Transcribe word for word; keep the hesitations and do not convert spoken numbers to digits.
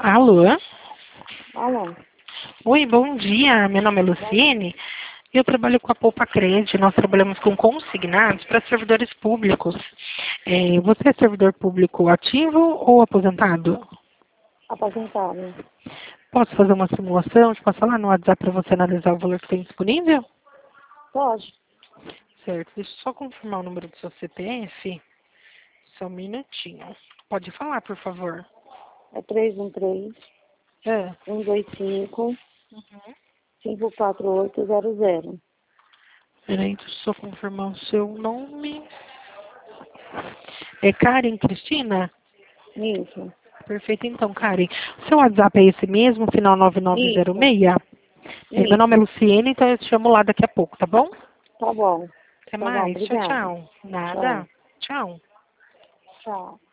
Alô? Alô? Oi, bom dia. Meu nome é Luciene e eu trabalho com a Poupa Cred. Nós trabalhamos com consignados para servidores públicos. É, você é servidor público ativo ou aposentado? Aposentado. Posso fazer uma simulação? Te passar lá no WhatsApp para você analisar o valor que tem disponível? Pode. Certo. Deixa eu só confirmar o número do seu C P F. Só um minutinho. Pode falar, por favor. É três um três, É. um dois cinco, Uhum. cinco quatro oito zero zero. Peraí, deixa eu só confirmar o seu nome. É Karen Cristina? Isso. Perfeito, então, Karen. Seu WhatsApp é esse mesmo, final nove nove zero Isso. seis? É, meu nome é Isso. Luciene, então eu te chamo lá daqui a pouco, tá bom? Tá bom. Até Tá bom, mais. Tchau, obrigada. tchau. Tchau. Nada. Tchau. Tchau.